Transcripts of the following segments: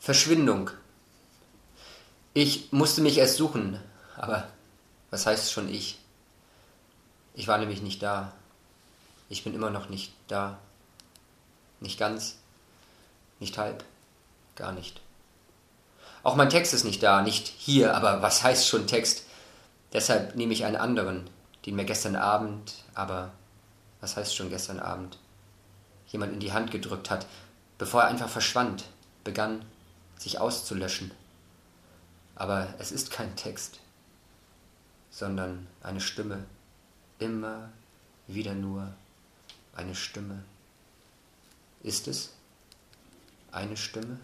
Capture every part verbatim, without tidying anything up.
Verschwindung. Ich musste mich erst suchen, aber was heißt schon ich? Ich war nämlich nicht da. Ich bin immer noch nicht da. Nicht ganz, nicht halb, gar nicht. Auch mein Text ist nicht da, nicht hier, aber was heißt schon Text? Deshalb nehme ich einen anderen, den mir gestern Abend, aber was heißt schon gestern Abend, jemand in die Hand gedrückt hat, bevor er einfach verschwand, begann, sich auszulöschen. Aber es ist kein Text, sondern eine Stimme, immer wieder nur eine Stimme. Ist es eine Stimme?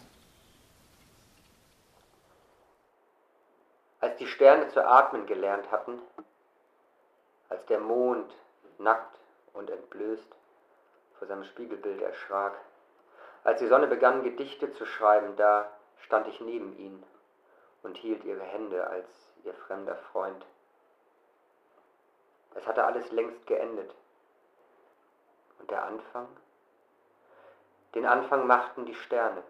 Als die Sterne zu atmen gelernt hatten, als der Mond nackt und entblößt vor seinem Spiegelbild erschrak, als die Sonne begann, Gedichte zu schreiben, da stand ich neben ihnen und hielt ihre Hände als ihr fremder Freund. Es hatte alles längst geendet. Und der Anfang? Den Anfang machten die Sterne.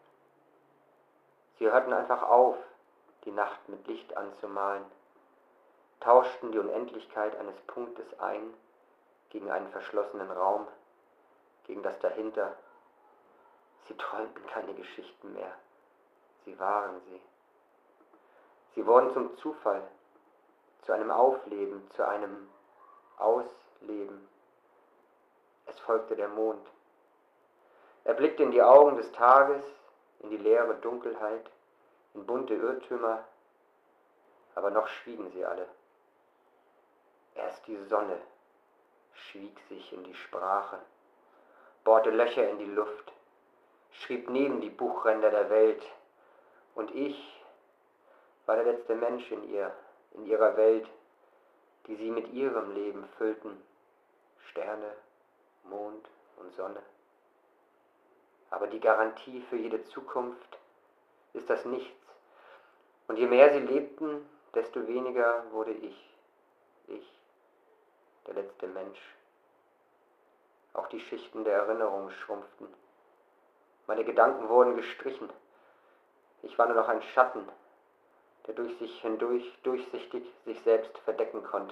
Sie hörten einfach auf, die Nacht mit Licht anzumalen, tauschten die Unendlichkeit eines Punktes ein gegen einen verschlossenen Raum, gegen das Dahinter. Sie träumten keine Geschichten mehr. Sie waren sie. Sie wurden zum Zufall, zu einem Aufleben, zu einem Ausleben. Es folgte der Mond. Er blickte in die Augen des Tages, in die leere Dunkelheit, in bunte Irrtümer, aber noch schwiegen sie alle. Erst die Sonne schwieg sich in die Sprache, bohrte Löcher in die Luft, schrieb neben die Buchränder der Welt, und ich war der letzte Mensch in ihr, in ihrer Welt, die sie mit ihrem Leben füllten, Sterne, Mond und Sonne. Aber die Garantie für jede Zukunft ist das Nichts, und je mehr sie lebten, desto weniger wurde ich, ich, der letzte Mensch. Auch die Schichten der Erinnerung schrumpften. Meine Gedanken wurden gestrichen. Ich war nur noch ein Schatten, der durch sich hindurch durchsichtig sich selbst verdecken konnte.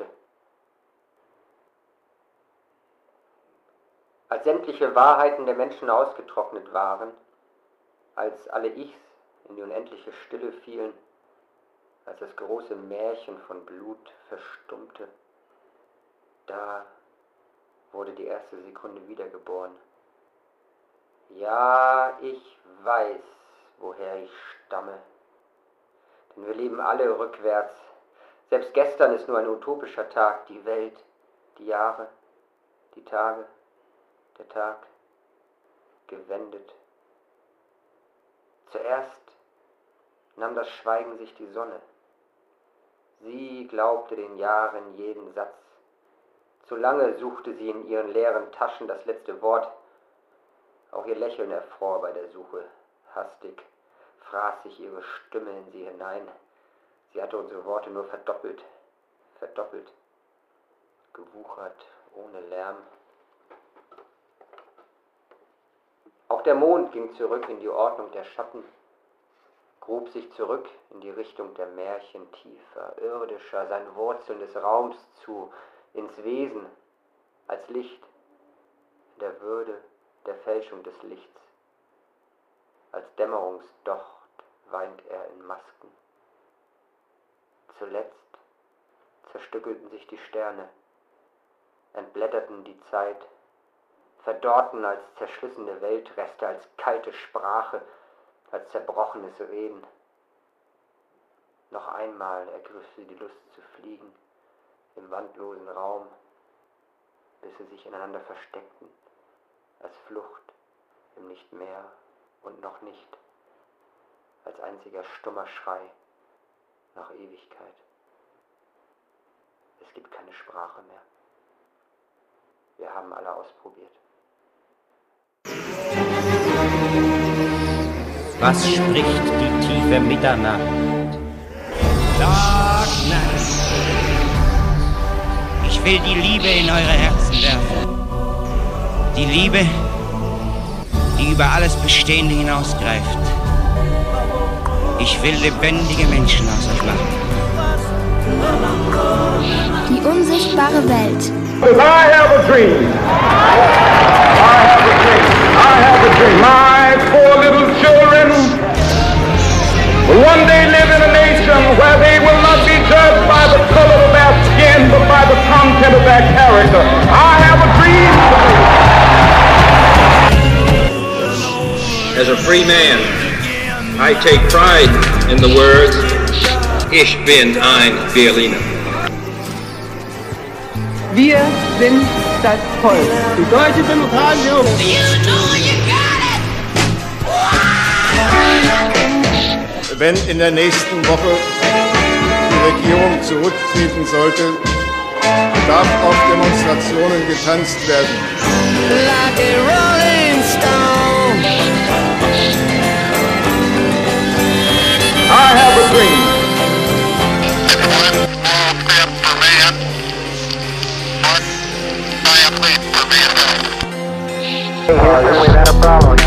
Als sämtliche Wahrheiten der Menschen ausgetrocknet waren, als alle Ichs in die unendliche Stille fielen, als das große Märchen von Blut verstummte, da wurde die erste Sekunde wiedergeboren. Ja, ich weiß, woher ich stamme. Denn wir leben alle rückwärts. Selbst gestern ist nur ein utopischer Tag. Die Welt, die Jahre, die Tage, der Tag, gewendet. Zuerst nahm das Schweigen sich die Sonne. Sie glaubte den Jahren jeden Satz. Zu lange suchte sie in ihren leeren Taschen das letzte Wort. Auch ihr Lächeln erfror bei der Suche. Hastig fraß sich ihre Stimme in sie hinein. Sie hatte unsere Worte nur verdoppelt, verdoppelt, gewuchert, ohne Lärm. Auch der Mond ging zurück in die Ordnung der Schatten, grub sich zurück in die Richtung der Märchen, tiefer, irdischer, seinen Wurzeln des Raums zu, ins Wesen, als Licht, in der Würde der Fälschung des Lichts. Als Dämmerungsdocht weint er in Masken. Zuletzt zerstückelten sich die Sterne, entblätterten die Zeit, verdorrten als zerschlissene Weltreste, als kalte Sprache, als zerbrochenes Reden. Noch einmal ergriff sie die Lust zu fliegen im wandlosen Raum, bis sie sich ineinander versteckten, als Flucht im Nicht-Mehr und noch nicht, als einziger stummer Schrei nach Ewigkeit. Es gibt keine Sprache mehr. Wir haben alle ausprobiert. Was spricht die tiefe Mitternacht? Darkness. Ich will die Liebe in eure Herzen werfen. Die Liebe, die über alles Bestehende hinausgreift. Ich will lebendige Menschen aus euch machen. Die unsichtbare Welt. I have a dream. I have a dream. I have a dream. My four little children will one day live in a nation where they will not be judged by the color of their skin, but by the content of their character. I have a dream today. As a free man, I take pride in the words, Ich bin ein Berliner. Wir sind das Volk. Die Deutsche Demokratische Republik. Wenn in der nächsten Woche die Regierung zurücktreten sollte, darf auf Demonstrationen getanzt werden. Like a rolling stone. I have a dream. We had a problem.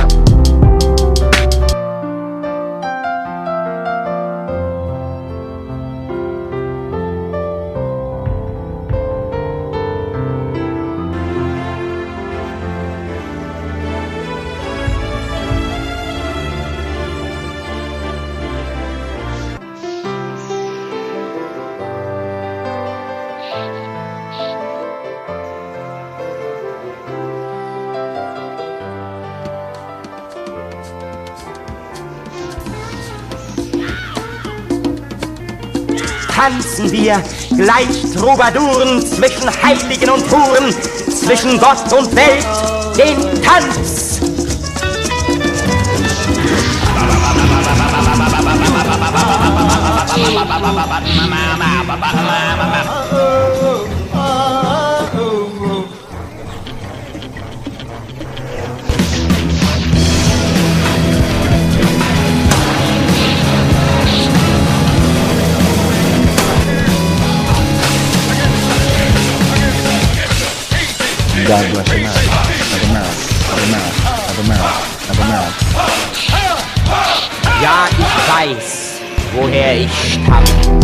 Tanzen wir gleich Troubadouren zwischen Heiligen und Huren, zwischen Gott und Welt, den Tanz. God bless America. Of America. Of America. Of America. Of America. Ja, ich weiß, woher ich stamme.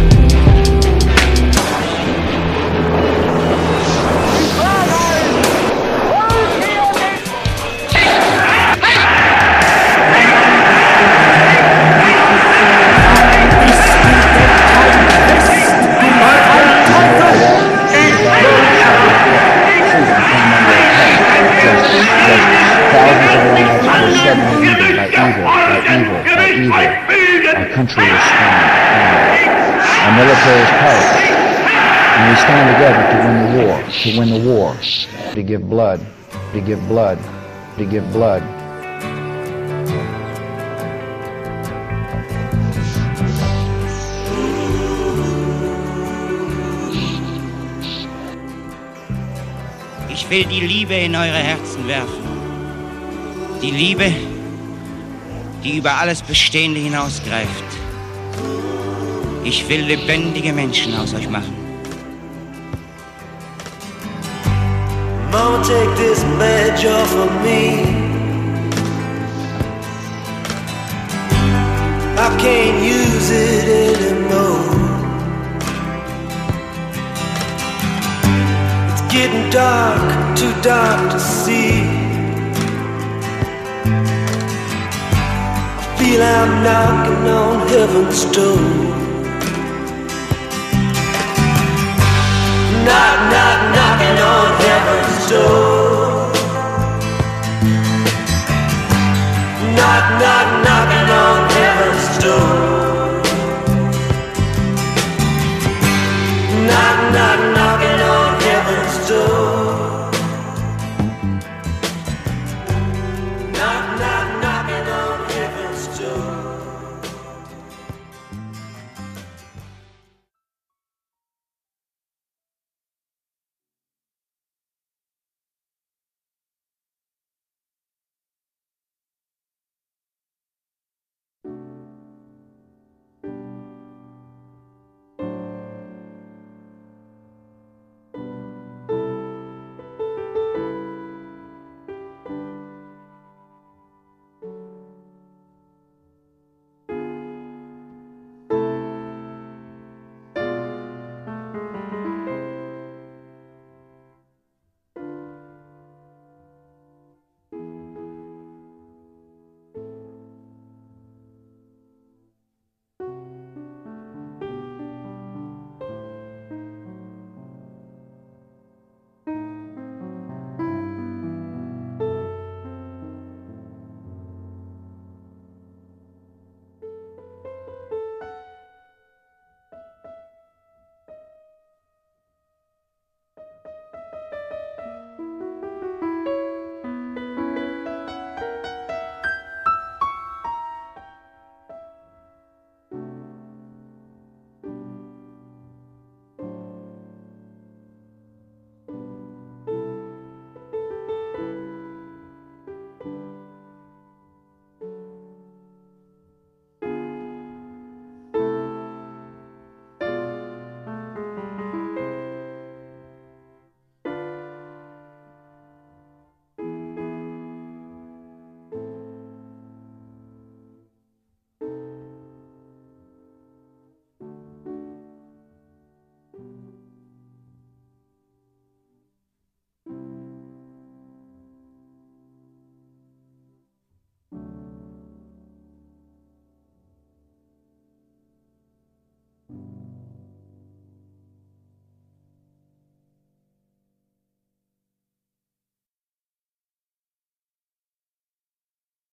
Our country is strong. Our military is powerful. And we stand together to win the war, to win the war, to give blood, to give blood, to give blood. Ich will die Liebe in eure Herzen werfen. Die Liebe, die über alles Bestehende hinausgreift. Ich will lebendige Menschen aus euch machen. Mama, take this badge off of me. I can't use it anymore. It's getting dark, too dark to see. I feel I'm knocking on heaven's door. Knock, knock, knocking on heaven's door. Knock, knock, knocking on heaven's door.